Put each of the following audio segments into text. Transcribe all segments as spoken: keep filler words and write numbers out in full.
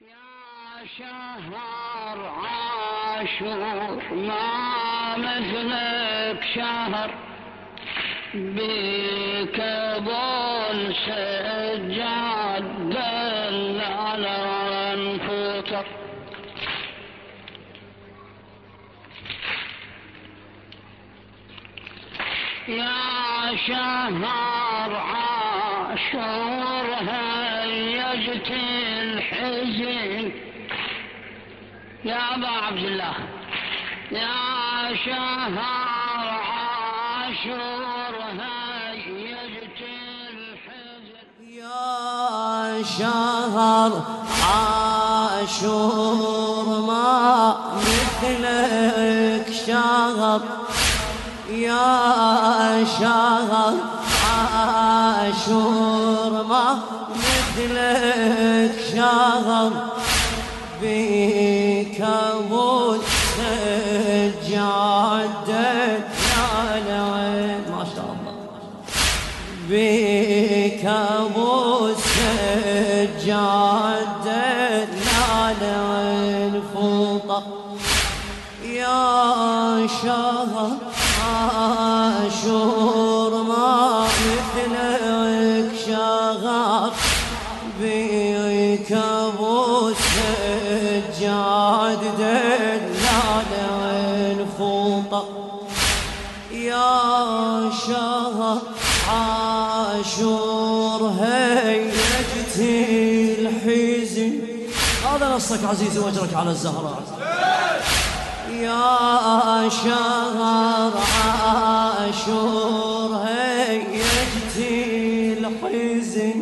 يا شهر عاشور ما مثلك شهر بك ظل سجاد دل على انفطر. يا شهر عاشور هيجت الحزن يا أبا عبد الله. يا شهر عاشور هيجت الحزن يا شهر عاشور ما مثلك شهر. يا شهر عاشور ما مثلك شهر بك ابو السجاد العلوين ما شاء الله بك ابو السجاد العلوين فوطه. يا شهر عاشور ما مثلك شهر بك ابو السجاد دلال فوطه. يا شهر عاشور هيجت الحزن. هذا نصك عزيزي واجرك على الزهراء. يا شهر عاشور هيجت الحزن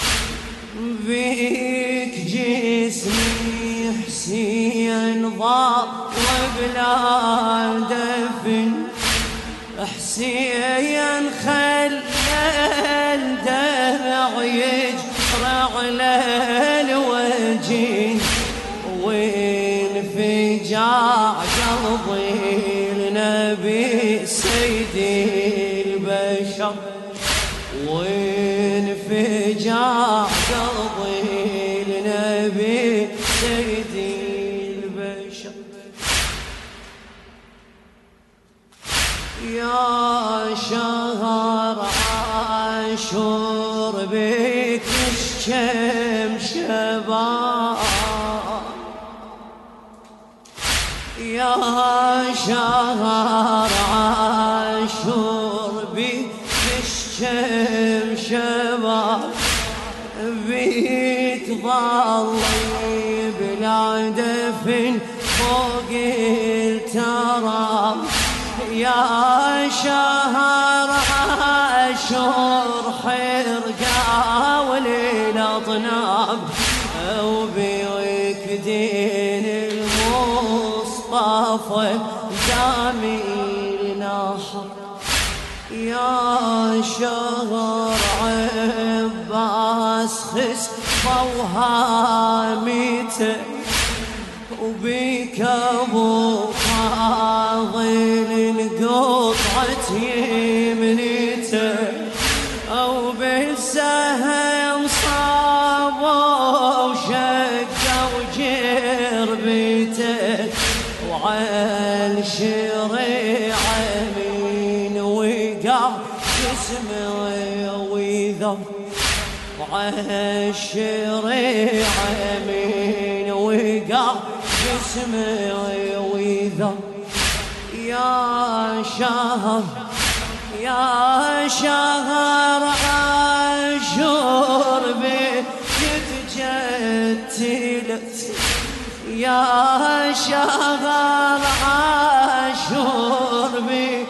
بك جسمي حسين ضاق وبلا دفن. حسين خلى الدمع يجرى على الوجه وانفجاع قلبي لنبي سيدي البشر. وانفجاع قلبي لنبي سيدي البشر. يا شهر عاشور بك الشمشبان. يا شهر عاشور بك الشمشبان بك ظلي بلا دفن فوق التراب. يا شهر عاشور حرقة وللأطناب وبيك دين المصطفى جميل نحر. يا شهر عباس خس وهامته وبيك ابو فاضل قطعة يمنته او بالسهم صابوا وشقوا جربته وعلى الشريعة من وقع جسمه ويذر. وعلى الشريعة من وقع جسمه ويذر. يا شهر يا شهر عاشور بك تجتلت. يا شهر عاشور بك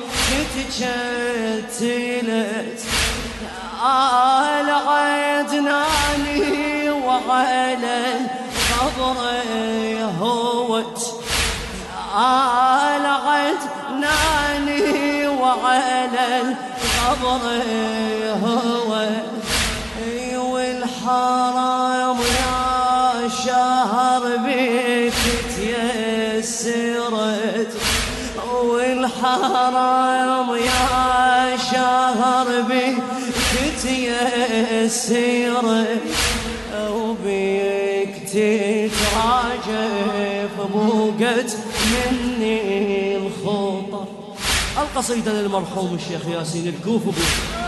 تجتلت. آل عدناني وعلى القبر هوت. آل عدناني وعلى القبر هوت. والحرام يا شهر بك تيسرت. والحرام يا شهر بك تيسرت وبيك تتراجف بوقت مني الخطر. القصيدة للمرحوم الشيخ ياسين الكوفي.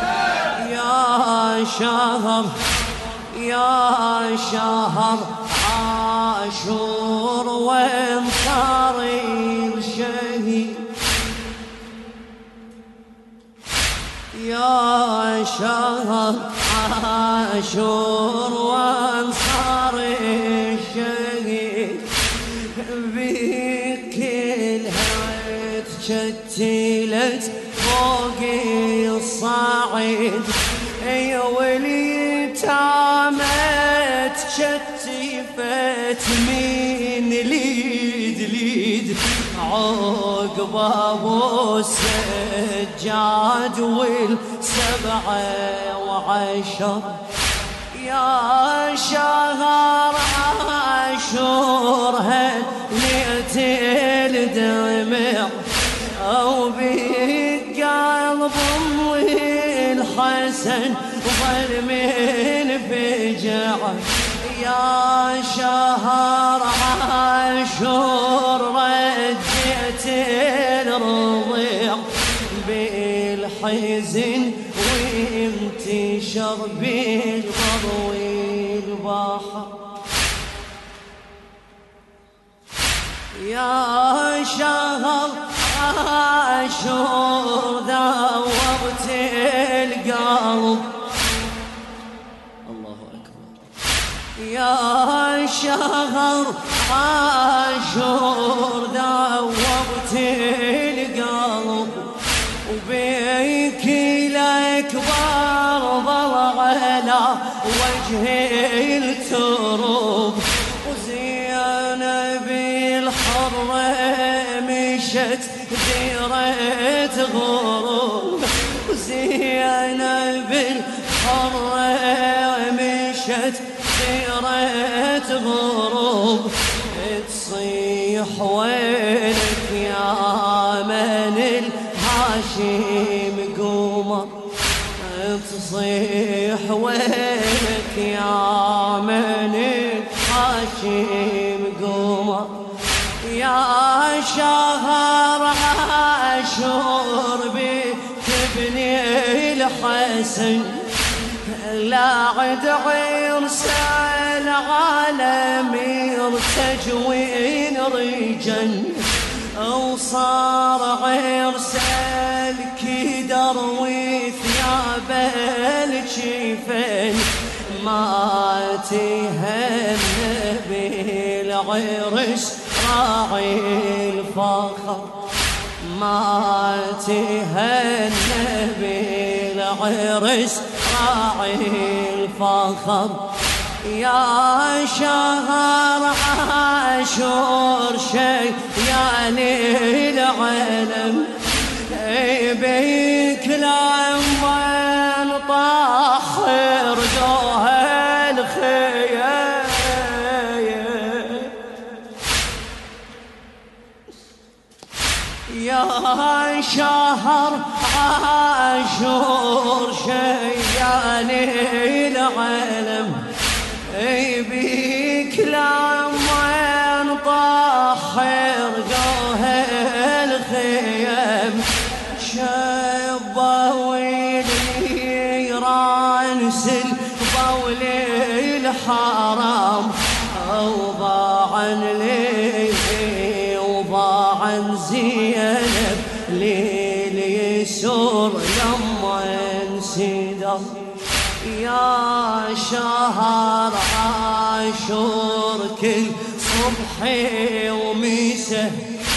يا شهر يا شهر عاشور وانصار الشهيد، يا شهر عاشور وانصار الشهيد، بك الهوى تشتلت فوق الصعيد، يا ولي تامت شتفت من ليد ليد عقب ابو السجاد والسبعة وعشر. يا شهر عاشور هليت الدمع او بقلب والحسن ظل من فجع. يا شهر عاشور رجعت الرضيع بالحزن وانتشر بالبر والبحر. يا شهر عاشور ذوبت القلب، الله أكبر. يا شهر عاشور ذوبت القلب، وبيك الأكبر ظل على وجه التراب، وزينب الحرة مشت ديرة غروب، وزينب الحرة مشت ديرة غروب، تصيح وينك يا من الهاشم قمر، تصيح وينك يا من الهاشم قمر. يا شهر عاشور بتبني الحسن، لا عد عرس العالم يرتجوين رجن، وصار عرس الكدر وثياب الجفن، ما تهنى بالعرس راعي الفخر، ما تهنى بالعرس راعي الفخر. يا شهر عاشور شيالي العلم، بيك العنوان طاحر دوها الخيام. يا شهر عاشور شيالي العلم، بيك العنوان طاحر دوها الخيام. شبوا النيران سلبوا الحرام، وضاعا لي وضاعا زينب ليل يسور لما انسدر. يا شهر عاشور كل صبح ومساء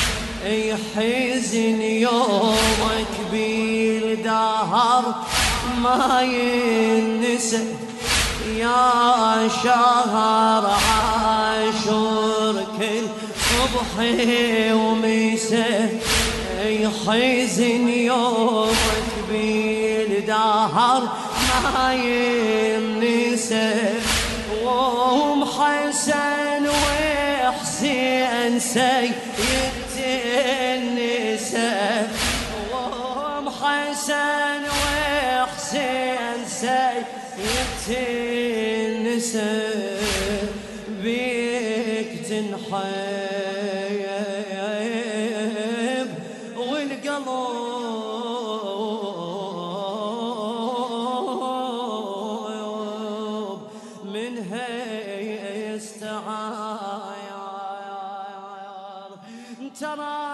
يحزن يومك بالدهر ما ينسى. يا شهر عاشور كل صبح ومساء يحزن يومك بالدهر ما ينسى. وهم حسن وحسين سيد النساء، وهم حسن وحسين سيد النساء. تنحب والقلب منها يستعاير. ترى